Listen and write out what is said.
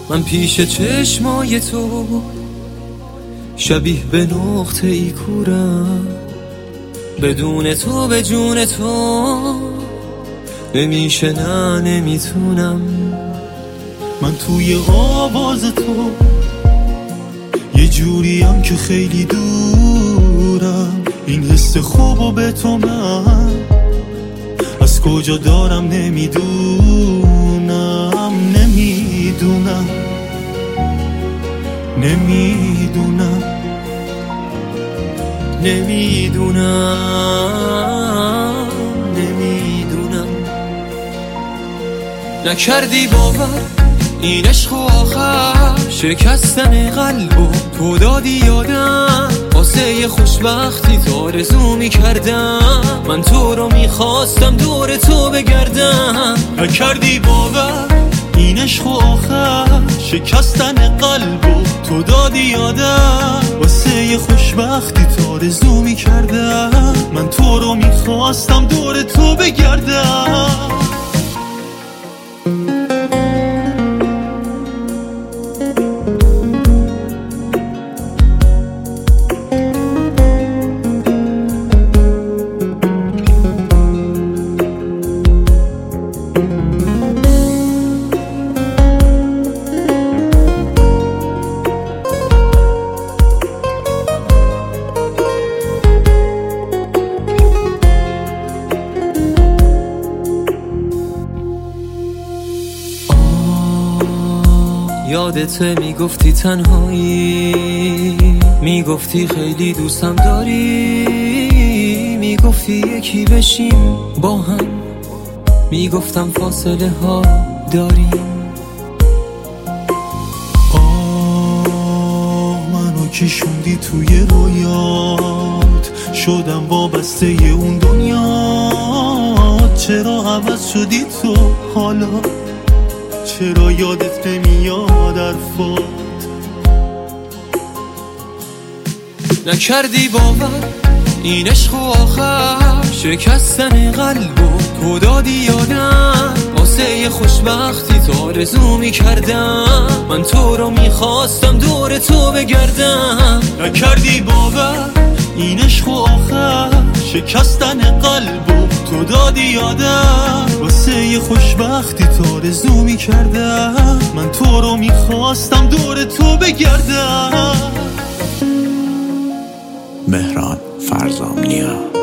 من پیش چشمای تو شبیه به نقطه ای کورم، بدون تو به جون تو نمیشه، نه نمیتونم. من توی آواز تو یه جوریم که خیلی دورم، این حس خوبو به تو من از کجا دارم نمیدونم. نمیدونم نمیدونم نمیدونم نمیدونم. نکردی باور این عشق و آخر شکستن قلبو تو دادی یادم، واسه یه خوشبختی تو آرزو میکردم، من تو رو میخواستم دور تو بگردم. نکردی باور این عشق و آخر شکستن قلبو تو دادی یادم، واسه یه خوشبختی تو آرزو میکردم، من تو رو میخواستم دور تو بگردم. یادته میگفتی تنهایی، میگفتی خیلی دوستم داری، میگفتی یکی بشیم با هم، میگفتم فاصله ها داریم. منو کشوندی توی رویات، شدم وابسته اون دنیا. چرا عوض شدی تو حالا؟ چرا یادت نمیاد حرفات؟ نکردی باور این عشق و آخر شکستن قلبو تو دادی یادم، واسه یه خوشبختی تو آرزو میکردم، من تو رو میخواستم دور تو بگردم. نکردی باور این عشق و آخر شکستن قلبو تو دادی یادم، واسه یه خوشبختی تو آرزو میکردم، من تو رو میخواستم دور تو بگردم. مهران فرزامنیا.